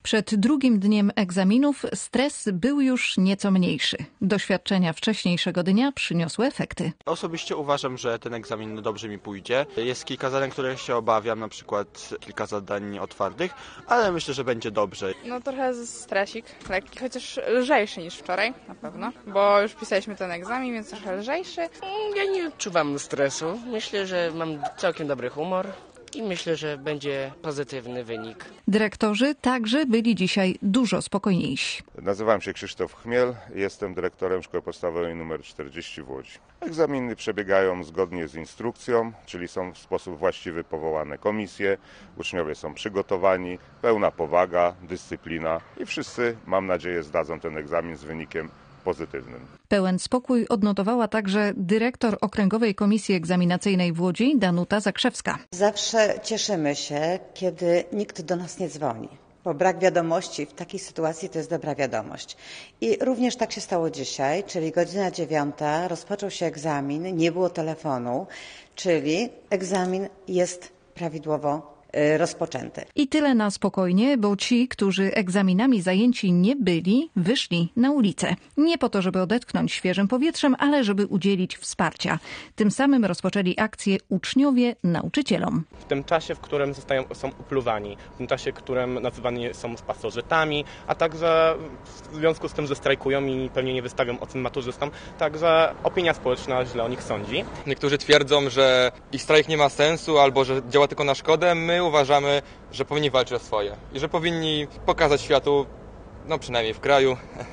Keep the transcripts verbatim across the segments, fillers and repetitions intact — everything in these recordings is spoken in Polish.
Przed drugim dniem egzaminów stres był już nieco mniejszy. Doświadczenia wcześniejszego dnia przyniosły efekty. Osobiście uważam, że ten egzamin dobrze mi pójdzie. Jest kilka zadań, których się obawiam, na przykład kilka zadań otwartych, ale myślę, że będzie dobrze. No trochę stresik, lekki, chociaż lżejszy niż wczoraj, na pewno, bo już pisaliśmy ten egzamin, więc trochę lżejszy. Ja nie odczuwam stresu. Myślę, że mam całkiem dobry humor. I myślę, że będzie pozytywny wynik. Dyrektorzy także byli dzisiaj dużo spokojniejsi. Nazywam się Krzysztof Chmiel, jestem dyrektorem Szkoły Podstawowej nr czterdzieści w Łodzi. Egzaminy przebiegają zgodnie z instrukcją, czyli są w sposób właściwy powołane komisje, uczniowie są przygotowani, pełna powaga, dyscyplina i wszyscy, mam nadzieję, zdadzą ten egzamin z wynikiem pozytywnym. Pełen spokój odnotowała także dyrektor Okręgowej Komisji Egzaminacyjnej w Łodzi, Danuta Zakrzewska. Zawsze cieszymy się, kiedy nikt do nas nie dzwoni, bo brak wiadomości w takiej sytuacji to jest dobra wiadomość. I również tak się stało dzisiaj, czyli godzina dziewiąta, rozpoczął się egzamin, nie było telefonu, czyli egzamin jest prawidłowo rozpoczęty. I tyle na spokojnie, bo ci, którzy egzaminami zajęci nie byli, wyszli na ulicę. Nie po to, żeby odetchnąć świeżym powietrzem, ale żeby udzielić wsparcia. Tym samym rozpoczęli akcję uczniowie nauczycielom. W tym czasie, w którym zostają, są upluwani, w tym czasie, w którym nazywani są pasożytami, a także w związku z tym, że strajkują i pewnie nie wystawią ocen maturzystom, także opinia społeczna źle o nich sądzi. Niektórzy twierdzą, że ich strajk nie ma sensu albo że działa tylko na szkodę. My uważamy, że powinni walczyć o swoje i że powinni pokazać światu, no przynajmniej w kraju,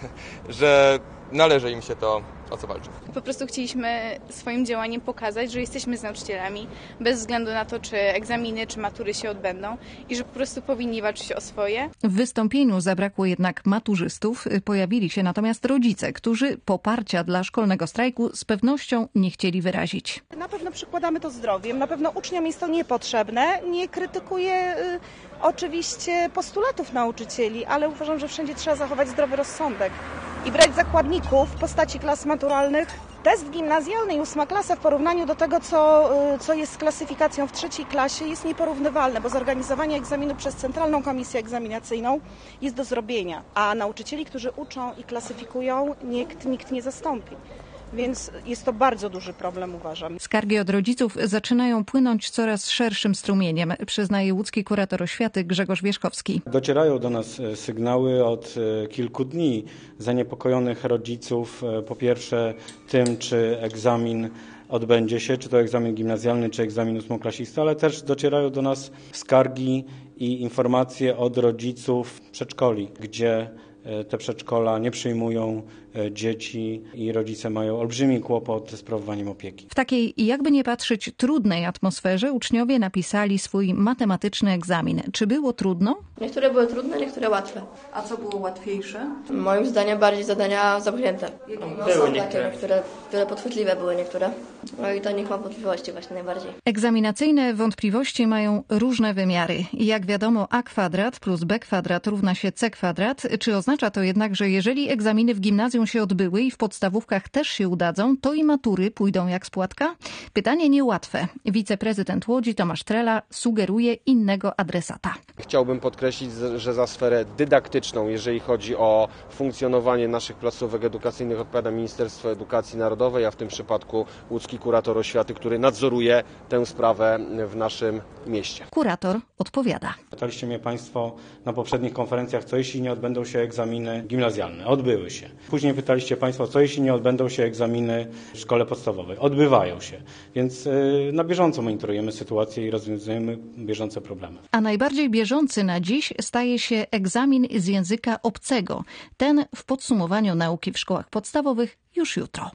że należy im się to, o co walczyć. Po prostu chcieliśmy swoim działaniem pokazać, że jesteśmy z nauczycielami, bez względu na to, czy egzaminy, czy matury się odbędą i że po prostu powinni walczyć o swoje. W wystąpieniu zabrakło jednak maturzystów, pojawili się natomiast rodzice, którzy poparcia dla szkolnego strajku z pewnością nie chcieli wyrazić. Na pewno przykładamy to zdrowiem, na pewno uczniom jest to niepotrzebne, nie krytykuję y, oczywiście postulatów nauczycieli, ale uważam, że wszędzie trzeba zachować zdrowy rozsądek i brać zakładników w postaci klas maturalnych. Test gimnazjalny i ósma klasa w porównaniu do tego, co, co jest z klasyfikacją w trzeciej klasie, jest nieporównywalne, bo zorganizowanie egzaminu przez Centralną Komisję Egzaminacyjną jest do zrobienia, a nauczycieli, którzy uczą i klasyfikują, nikt, nikt nie zastąpi. Więc jest to bardzo duży problem, uważam. Skargi od rodziców zaczynają płynąć coraz szerszym strumieniem, przyznaje łódzki kurator oświaty Grzegorz Wierzchowski. Docierają do nas sygnały od kilku dni zaniepokojonych rodziców, po pierwsze tym, czy egzamin odbędzie się, czy to egzamin gimnazjalny, czy egzamin ósmoklasisty, ale też docierają do nas skargi i informacje od rodziców przedszkoli, gdzie te przedszkola nie przyjmują dzieci i rodzice mają olbrzymi kłopot ze sprawowaniem opieki. W takiej, jakby nie patrzeć, trudnej atmosferze uczniowie napisali swój matematyczny egzamin. Czy było trudno? Niektóre były trudne, niektóre łatwe. A co było łatwiejsze? Moim zdaniem bardziej zadania zamknięte. No, były są niektóre. Takie, niektóre, które podchwytliwe były niektóre. No i to niech mam wątpliwości właśnie najbardziej. Egzaminacyjne wątpliwości mają różne wymiary. Jak wiadomo, a kwadrat plus b kwadrat równa się c kwadrat. Czy oznacza to jednak, że jeżeli egzaminy w gimnazjum się odbyły i w podstawówkach też się udadzą, to i matury pójdą jak z płatka? Pytanie niełatwe. Wiceprezydent Łodzi Tomasz Trela sugeruje innego adresata. Chciałbym podkreślić, że za sferę dydaktyczną, jeżeli chodzi o funkcjonowanie naszych placówek edukacyjnych, odpowiada Ministerstwo Edukacji Narodowej, a w tym przypadku łódzki kurator oświaty, który nadzoruje tę sprawę w naszym mieście. Kurator odpowiada. Pytaliście mnie Państwo na poprzednich konferencjach, co jeśli nie odbędą się egzaminy gimnazjalne. Odbyły się. Później pytaliście Państwo, co jeśli nie odbędą się egzaminy w szkole podstawowej. Odbywają się. Więc na bieżąco monitorujemy sytuację i rozwiązujemy bieżące problemy. A najbardziej bieżący na dziś staje się egzamin z języka obcego. Ten w podsumowaniu nauki w szkołach podstawowych już jutro.